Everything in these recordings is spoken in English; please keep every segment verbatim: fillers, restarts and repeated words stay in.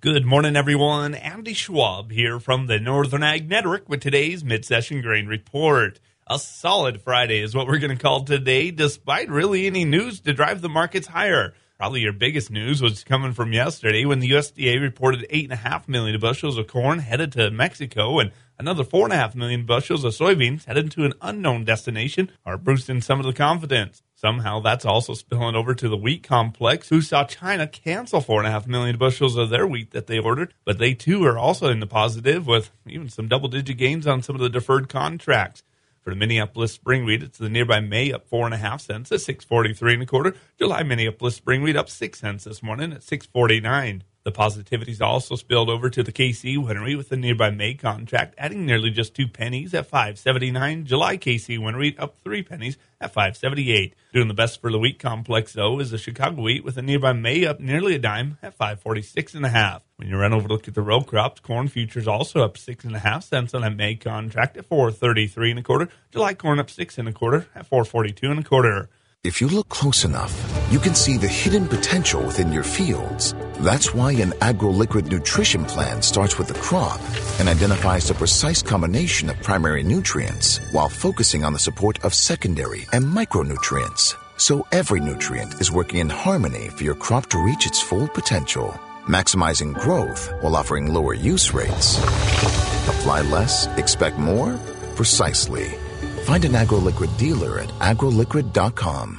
Good morning, everyone. Andy Schwab here from the Northern Ag Network with today's Mid-Session Grain Report. A solid Friday is what we're going to call today, despite really any news to drive the markets higher. Probably your biggest news was coming from yesterday when the U S D A reported eight point five million bushels of corn headed to Mexico and another four point five million bushels of soybeans headed to an unknown destination are boosting some of the confidence. Somehow that's also spilling over to the wheat complex, who saw China cancel four point five million bushels of their wheat that they ordered. But they, too, are also in the positive with even some double-digit gains on some of the deferred contracts. For the Minneapolis spring wheat, it's the nearby May up four and a half cents at six forty-three and a quarter. July Minneapolis spring wheat up six cents this morning at six forty-nine. The positivities also spilled over to the K C winter wheat with the nearby May contract, adding nearly just two pennies at five seventy-nine. July K C winter wheat up three pennies at five seventy-eight. Doing the best for the wheat complex, though, is the Chicago wheat with the nearby May up nearly a dime at five forty-six and a half. When you run over to look at the row crops, corn futures also up six and a half cents on that May contract at four thirty-three and a quarter. July corn up six and a quarter at four forty-two and a quarter. If you look close enough, you can see the hidden potential within your fields. That's why an AgroLiquid nutrition plan starts with the crop and identifies the precise combination of primary nutrients while focusing on the support of secondary and micronutrients. So every nutrient is working in harmony for your crop to reach its full potential, maximizing growth while offering lower use rates. Apply less, expect more? Precisely. Find an AgroLiquid dealer at agro liquid dot com.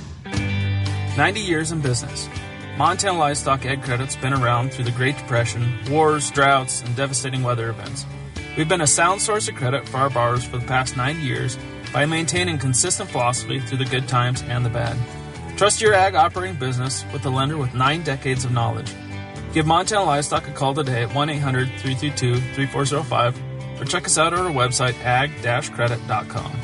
ninety years in business. Montana Livestock Ag Credit's been around through the Great Depression, wars, droughts, and devastating weather events. We've been a sound source of credit for our borrowers for the past ninety years by maintaining consistent philosophy through the good times and the bad. Trust your ag operating business with a lender with nine decades of knowledge. Give Montana Livestock a call today at one eight hundred three three two three four zero five or check us out at our website, ag dash credit dot com.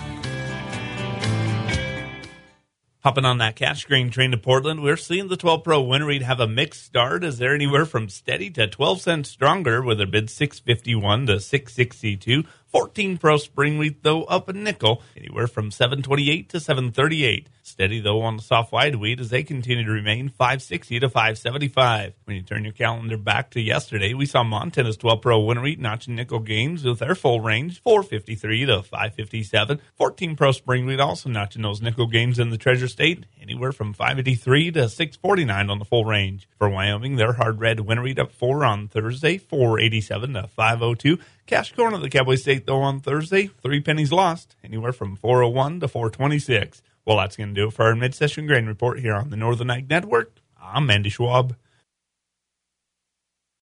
Hopping on that cash grain train to Portland, we're seeing the twelve Pro winter wheat have a mixed start as they're anywhere from steady to twelve cents stronger with their bid six fifty-one to six sixty-two. fourteen Pro spring wheat, though, up a nickel, anywhere from seven twenty-eight to seven thirty-eight. Steady, though, on the soft white wheat as they continue to remain five sixty to five seventy-five. When you turn your calendar back to yesterday, we saw Montana's twelve Pro winter wheat notching nickel gains with their full range, four fifty-three to five fifty-seven. fourteen Pro spring wheat also notching those nickel gains in the Treasure State, anywhere from five eighty-three to six forty-nine on the full range. For Wyoming, their hard red winter wheat up four on Thursday, four eighty-seven to five oh two. Cash corn of the Cowboy State, though, on Thursday, three pennies lost, anywhere from four oh one to four twenty-six. Well, that's going to do it for our Mid-Session Grain Report here on the Northern Ag Network. I'm Andy Schwab.